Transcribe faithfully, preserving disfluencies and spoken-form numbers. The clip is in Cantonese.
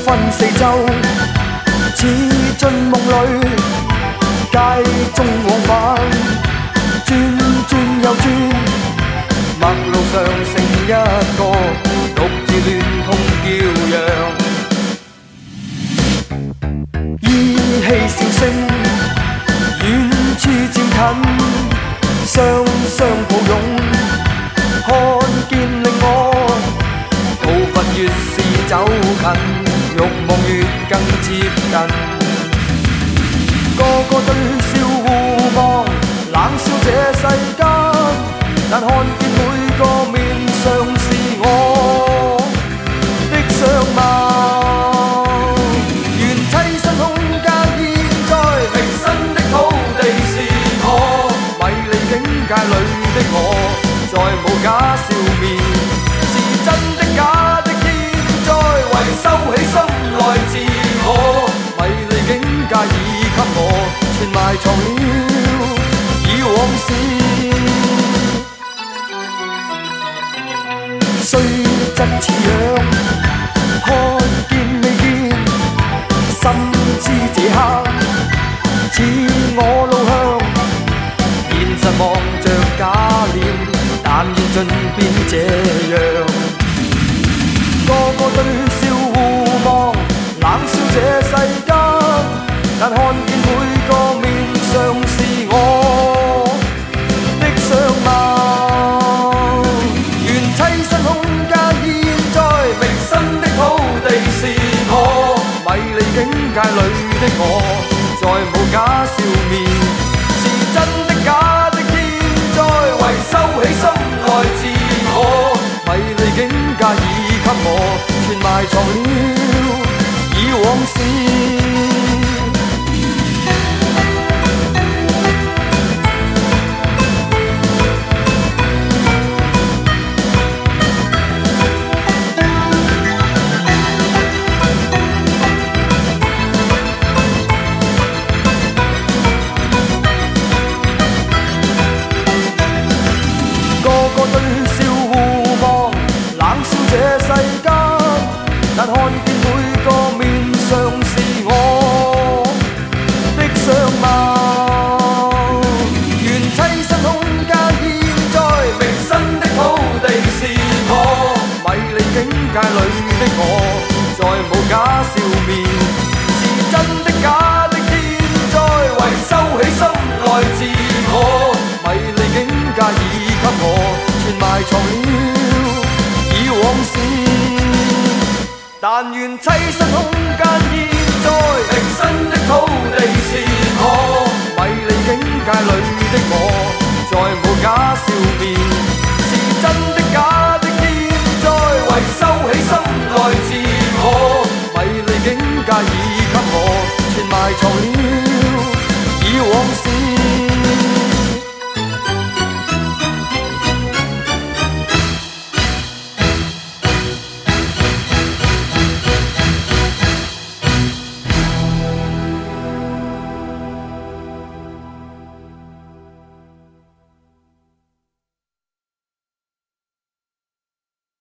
分四周，似进梦里，街中往返，转转又转，陌路上剩一个，独自乱痛叫嚷。依稀笑声，远处渐近，雙雙抱擁，看見令我步伐越是走近，慾望越更接近。個個對笑互望，冷笑這世間，但看見每個面上是我的相貌。願棲身空間，現在明新的土地是我。迷離境界裏的我，再無假笑面，是真的假的現在，為收起心來自我。迷離境界已給我全埋藏了以往事，雖則似樣，看見未見，心知這刻似我路向。現實望着假臉，但願盡變這樣。個個對笑互望，冷笑這世間，但看見每個面上是我的相貌。願棲身空間，現在明新的土地是我。迷離境界裏的我，再無假笑面，是真的假的現在，為收起心來自我。迷離境界已給我全埋藏了以往事。但看見每個面上是我的相貌。願棲身空間，現在明新的土地是我。迷離境界裏的我，再無假笑面，是真的假的現在，為收起心來自我。迷離境界已給我全埋藏了以往事。但願棲身空間，現在明新的土地是我。迷離境界裏的我，再無假笑面，是真的假的現在，為收起心來自我。迷離境界已給我全埋藏了以往事。